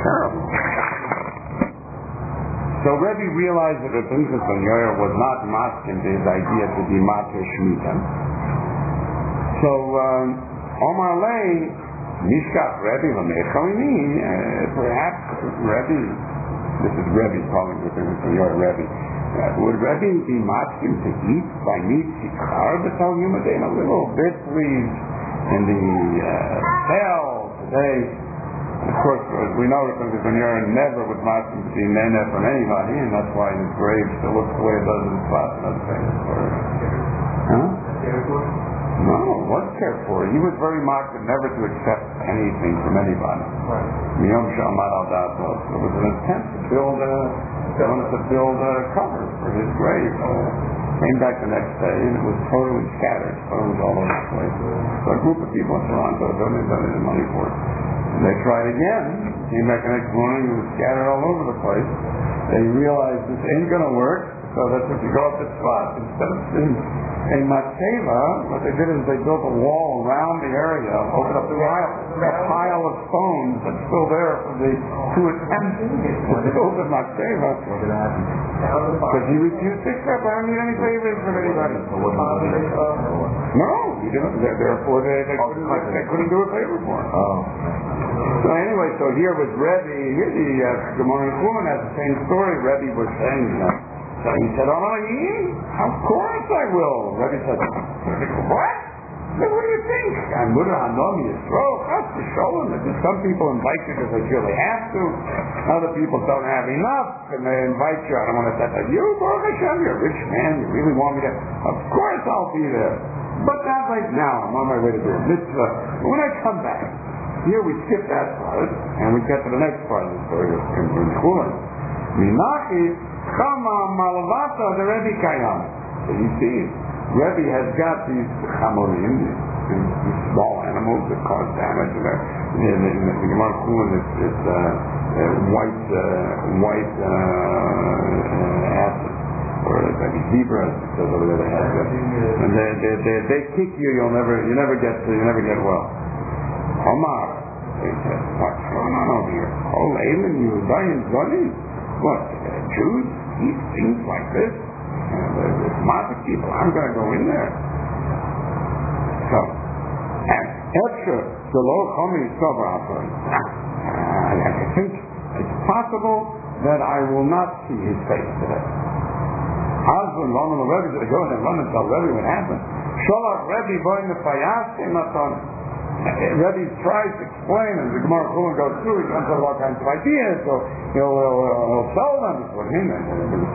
terrible. So Rebbe realized that Pinchas ben Yair was not masking his idea to be mater shmita. So Omar Lei Mishkach Rebbe Lamechalini, perhaps Rebbe, this is Rebbe calling with your Rebbe, would Rebbe be masking to eat by meat sikar b'tal yumadein a little bit, please, in the tail today? Of course, as we know, Rabbi Zebaniah never would masking to be nene from anybody, and that's why his grave still looks the way it does in the spot. Another famous story. Huh? No, wasn't cared for. He was very marked never to accept anything from anybody. Miyom Shalmat al Dato. It was an attempt to build a cover for his grave. Came back the next day and it was totally scattered, stones all over the place. So a group of people in Toronto donated money for it. And they tried again. Came back the next morning, it was scattered all over the place. They realized this ain't gonna work, so that's what you go up the spot. Instead of seeing a matzeva, what they did is they built a wall around the area, opened up the pile of stones that's still there for the two attempts to build the matzeva. Because he refused to accept. I don't need any favors from anybody. No, he didn't. Therefore, they couldn't do a favor for him. So anyway, so here was Rebbe. Here the Gemara Kuhn has the same story. Rebbe was saying, so he said, of course I will. Rebbe said, what? What do you think? I'm Mutter Hanom Yisrael. That's the show. Some people invite you because they feel they have to. Other people don't have enough, and they invite you. I don't want to say, you, Baruch Hashem, you're a rich man. You really want me to? Of course I'll be there. But not right now. I'm on my way to do a mitzvah. When I come back, here we skip that part, and we get to the next part of the story of Chulin. Minachi Chama Malavata the Rebbe Kayam. So you see, Rebbe has got these chamorim, these small animals that cause damage. In the Gemara Chulin, it's white acid, or maybe zebra, as it says over there. They have that, and they kick you. You never get well. Omar, they said, what's going on over here? Oh, Amen, you dying Zoni? What, Jews eat things like this? There's lots of people. I'm going to go in there. So, extra, the low coming sober I think it's possible that I will not see his face today. Husband, one of the Rebbe, they go and run and tell Rebbe what happened. Sholach Rebbe going to Fayas in Matan. Rebbe tries to explain, and the Gemara Chulin goes through. He comes up with all kinds of ideas, so he'll sell them. What do you mean?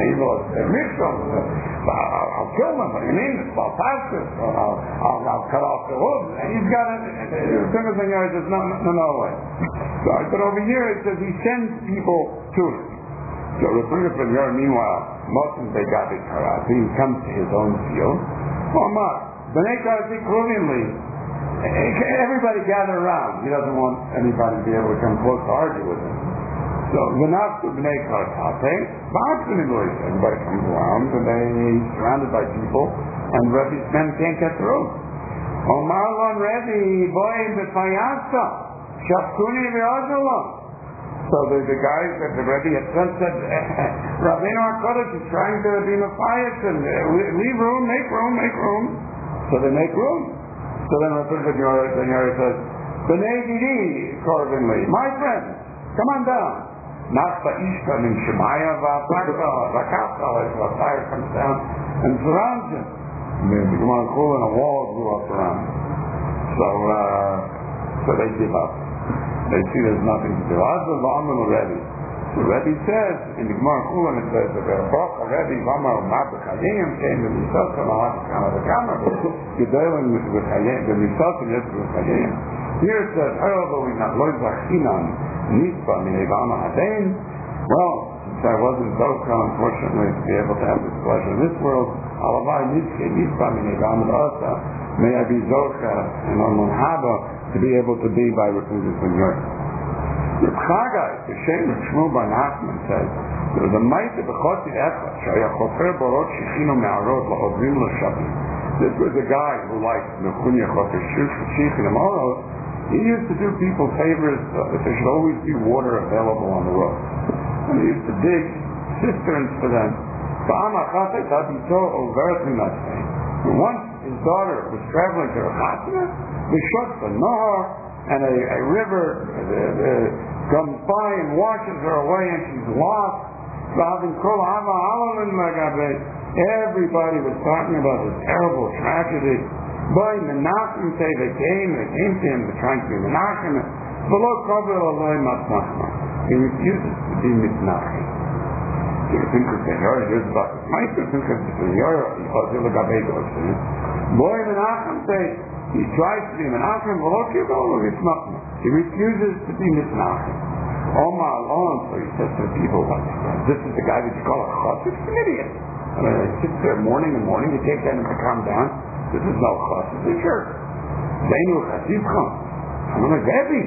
I'll kill them. What do you mean? It's Baltastis. I'll cut off the hood. And he's got it. As soon as says, no way. So I put over here, it says he sends people to him. So Rabbi from here, meanwhile, Moshe Begadi Karati, he comes to his own field. B'nai Karati Kruvimli. Everybody gather around. He doesn't want anybody to be able to come close to argue with him. So V'naftu B'nai Karati, everybody comes around and they're surrounded by people, and Rebbe's men can't get through. Omar Lon Rebbe, boy, B'fayasa, Shafkuni V'Ozelon. So the guys that the Rebbe had said, Rabbeinu HaKodesh is trying to be Matthias and leave room, make room. So they make room. So then Rabbeinu HaKodesh says, B'nai Didi, Korbanli, my friend, come on down. Not Ba'ishta min Shemaya V'Akata, as the fire comes down and surrounds him. The Gemara Chulin, a wall grew up around him. So they give up. They see there's nothing to do. The Rebbe says, in the Gemara Chulin, it says, the Rebbe Vamar Mabachayim came to Misosim, Alakama, Gedolim with Hayim, the Misosim is with Hayim. Here it says, Well, since I wasn't Zoka, unfortunately, to be able to have this pleasure in this world, may I be Zoka and Al-Munhaba to be able to be by Rapunzel from Europe. Reb Chagai, the Shem of Shmuel Bar Nachman says, there was a Maite B'choti Echad, Shaya Chofer Borot Shechino Me'arot La'odrim L'Shabim. This was a guy who liked Nechunya Chofer Shechino Me'arot. He used to do people favors that there should always be water available on the road. And he used to dig cisterns for them. And once his daughter was traveling to Ramatna, the shot for Noah, and a river comes by and washes her away, and she's lost. Everybody was talking about this terrible tragedy. By Menachem, they came to him, they're trying to be Menachem. Below Kobel Eloi Matnachma. He refuses to be Mitnachem. Here's about the Meister Pinchas Boy Menachem say he tries to be Menachem, below Kobel Mitnachma. He refuses to be Mitnachem. Omar alone, so he says to the people, this is the guy that you call a chos, it's an idiot. I mean, he sits there morning and morning, you take that and to calm down. This is no chos, it's a church. Zainu Chasivcha. I'm like, Rebbe,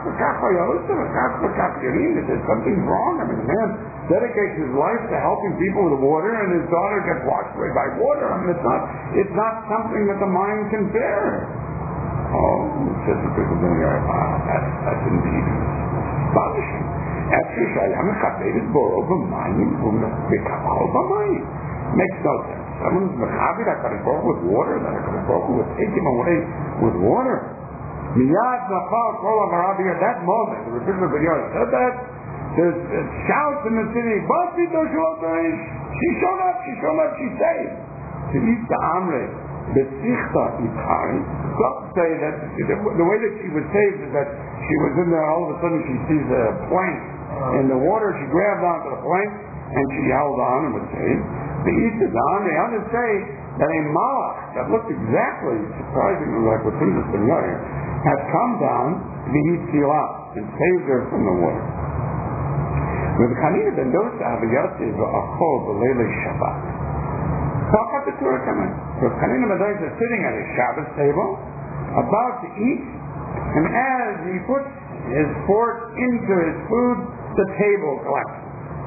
there's something wrong. I mean, the man dedicates his life to helping people with water, and his daughter gets washed away by water. I mean, it's not something that the mind can bear. Oh, says the people in there, that's indeed astonishing. Actually, Shayam Chabedet Boroba Mayim Bekakol Bamayim. Makes no sense. Someone's Mechavir HaKadosh with water, that HaKadosh would take him away with water. Miyad Nafal Kol HaMarabi, at that moment, the Rebbe of Yod said that, there's shouts in the city, Basi Doshuotaish, she showed up, she's saved. To eat the Amre, Besichta Itari, some say that the way that she was saved is that she was in there, all of a sudden she sees a plank in the water, she grabbed onto the plank, and she held on and was saved. The East is on, the others say that a malach that looked exactly, surprisingly like what Pinchas Ben Yair, had come down to be Yitzhilah and saved her from the water. With Chanina ben Dosa Aviyatzi V'achol B'leilei Shabbat. Talk about the Torah coming. So Chanina ben Dosa is sitting at his Shabbos table, about to eat, and as he puts his fork into his food, the table collapses.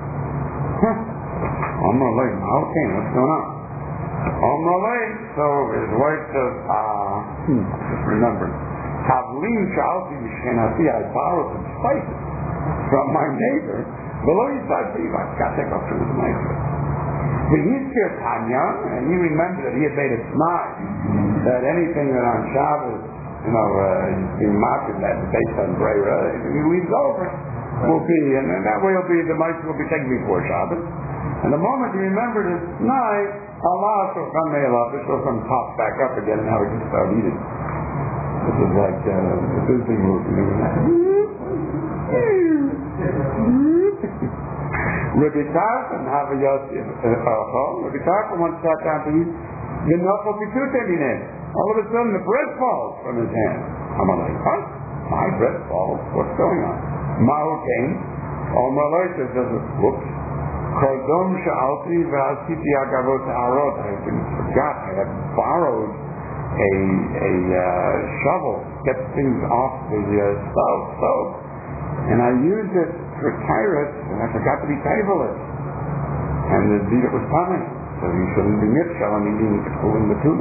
Amalei, okay, what's going on? Amalei, so his wife says, just remember, Tavlin Shalti Mishkenati, I borrowed some spices from my neighbor. Below his side, I've got to take off to the neighbor. But he's here, Tanya, and he remembered that he had made a smile that anything that on Shabbos, is being mocked and that's based on Breira, if he leaves over, will be, and that way the mice will be taken before Shabbos. And the moment he remembered his night, Allah shall come this will come pop back up again, and now he can start eating. This is like the Disney movie. Rabbi Tarfon, Rabbi Tarfon once sat down to eat. All of a sudden the bread falls from his hand. I'm like, huh? My bread falls? What's going on? Mao came. All my life says, whoops. Kodom Sha'alti V'asiti Agavot Ha'arot. I forgot. I had borrowed a shovel to get things off the stove. And I used it for tyrus, and I forgot to be tableless. And the Zita was coming. So you shouldn't be mitchell and eating the tuna.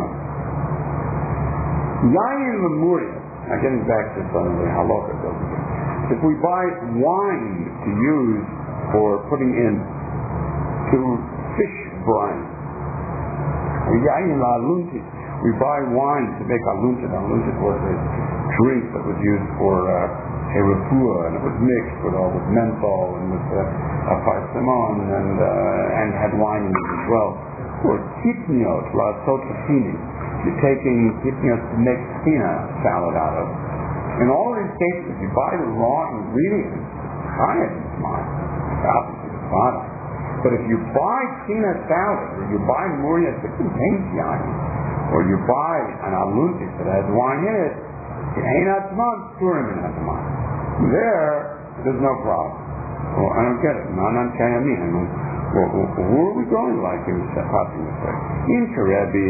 Yayin Lemuria. Now getting back to some of the halakha. If we buy wine to use for putting in to fish brine, Yayin Aluntit, we buy wine to make aluntit. Aluntit was a drink that was used for a refuah, and it was mixed with menthol and with parsimon and had wine in it as well. Or kitniot, la sotafini. You're taking kitniot to make tina salad out of. In all these cases, you buy the raw ingredients, try it, it's mine. Obviously, it's fine. But if you buy tina salad, or you buy muria that contains yayin, or you buy an aluntik that has wine in it, it ain't atman, turim in atman. There's no problem. Well, I don't get it. Manan kayamin. Who are we going like in Fatima said? In Rebbe,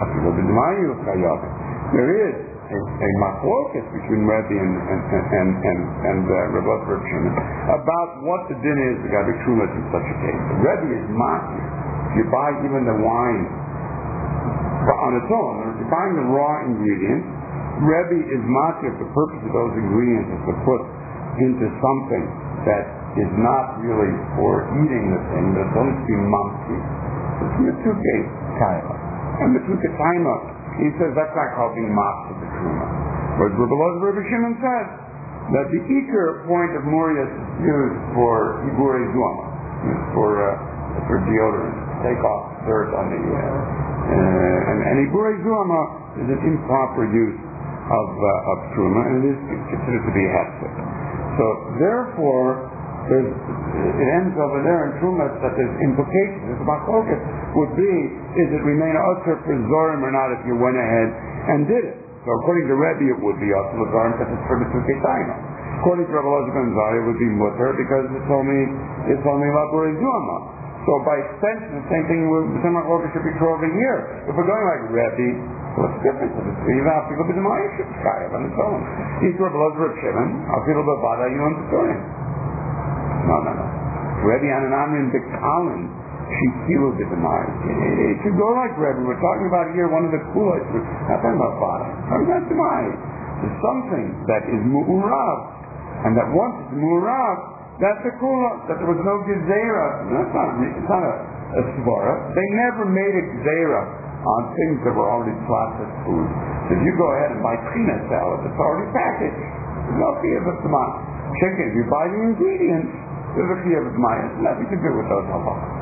there is a machlokas between Rebbe and Rebbe Shimon about what the din is regarding trumas in such a case. The Rebbe is machir. You buy even the wine on its own, or if you're buying the raw ingredients, Rebbe is matir, the purpose of those ingredients is to put into something that is not really for eating the thing, but it's only to be mamti. It's Metuke Kaila. And Metuke Taima, he says that's not called being mamti the truma. Whereas Rebbe Shimon says that the ikar point of Murias is used for Igure Zuama, for deodorant, take off dirt on the and Igure Zuama is an improper use of truma, and it is considered to be hefsek. So therefore, it ends over there in truma that there's implications. The machloket would be, is it remain usher for zorim or not if you went ahead and did it? So according to Rebbe, it would be usher for zorim because it's for the tuketayma. According to Rebbe Elazar ben Zari, it would be mutter because it's only labor zuama. So by extension, the same thing with the machloket should be true over here. If we're going like Rebbe, what's the difference? You have to go to the Ma'ashiv Chayav on its own. Each Rebbe Elazar ben Shimon, I'll feel about Bada, you understand. No. Rebbe Ananamrin B'Kalin, she feels it in mind. It should go like Rebbe. We're talking about here one of the kulas. We're not talking about Bada. We're talking about Demai. There's something that is Mu'urav, and that once it's Mu'urav, that's a kula, that there was no Gezerah. It's not a svara. They never made a Gezerah on things that were already processed food. So if you go ahead and buy peanut salad, it's already packaged. There's no fear of a tamah. Chicken, if you buy the ingredients, there's a fear of a tamah. It's nothing to do with those halachas.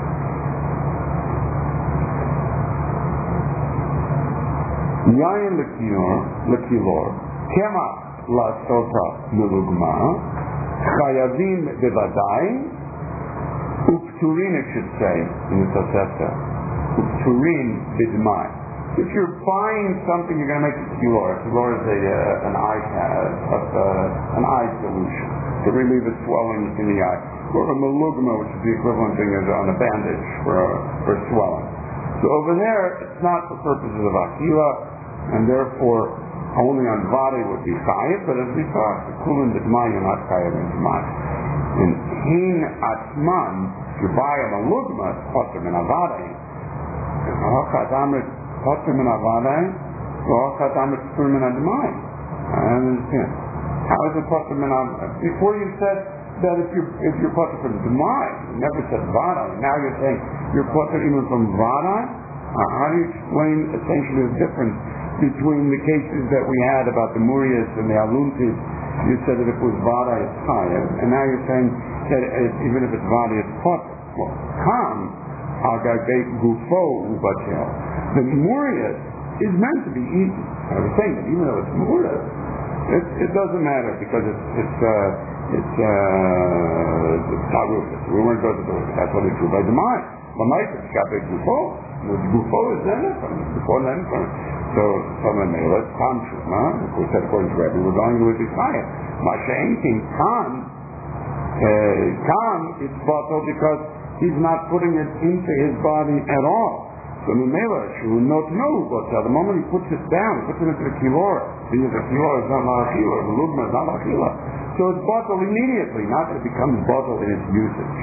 Yayin lekilor, kema la sota melugma, chayavim bevadai, upturin, it should say in the Tosefta, upturin bidmai. If you're buying something, you're going to make it kilor. Kilor is an eye solution to relieve the swelling in the eye, or a melugma, which is the equivalent thing as on a bandage for swelling. So over there, it's not for purposes of akila, and therefore only on vade would be chayiv, but as we saw, the kulin b'dmai, you're not chayiv in d'mai. In hin atman, you buy a melugma, it's potter min avade. Ha'achat amrit potter min avade, ha'achat amrit potter min d'mai. I understand. How is it potter min avade? Before you said that if you're potter from d'mai, you never said vade. Now you're saying you're potter even from vade. How do you explain essentially the difference between the cases that we had about the Murias and the Aluntis? You said that if it was Vada, it's Chayav, and now you're saying that even if it's Vada, it's Potter. Well, Kam, Agagay Gufo Ubatel. The Murias is meant to be eaten. I was saying that even though it's Murias, it doesn't matter because it's Tarufis. We weren't going to do it. That's what it's true by the mind. The mice is Gabay Gufo. The Gufo is then before then. So someone may let's come to if we said according to Rebbe, we're going with this fire. Masha'enkin Khan it's bottled because he's not putting it into his body at all. So Mimela should not know what's the moment he puts it down, he puts it into the kilor, because the kilor is not la'achila, the lugma is not la'achila. So it's bottled immediately, not that it becomes bottled in its usage.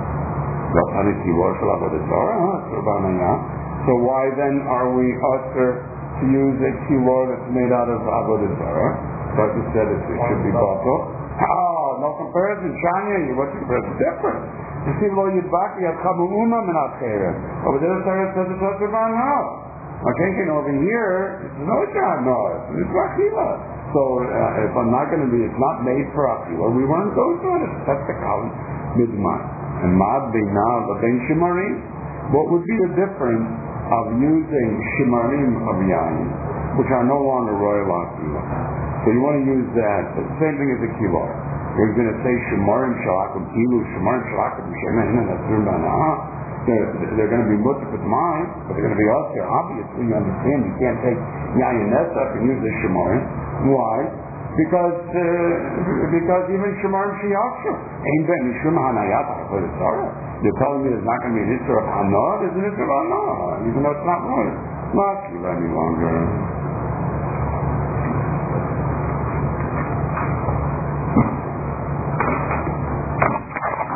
So why then are we usher to use a kilor that's made out of avodah zarah? But you said it should be bottled. Oh, no comparison. Shania, what's the comparison? Different. You see, lo yidbak yad chabu uma minat chayret. Over there, the Torah says it's usher ban no. Okay, over here, it's no shah no. It's achila. So if I'm not going to be, it's not made for achila. We weren't going to it. That's the kalim midman. And mad bina l'bein shimarim. What would be the difference of using shimarim of yayin, which are no longer royal akila? So you want to use that. It's the same thing as a kilor. We're going to say shimarim shalakum ilu, shimarim shalakum shemen, and that's they're going to be mutzah mine, but they're going to be us here. Obviously, you understand you can't take yayin nesach and use the shimarim. Why? Because even shimarim shiyakshu ain't been mishum hanayat for the Torah. You're telling me there's not going to be an issue of hana, there's an issue of hana, even though it's not royal. Not any longer.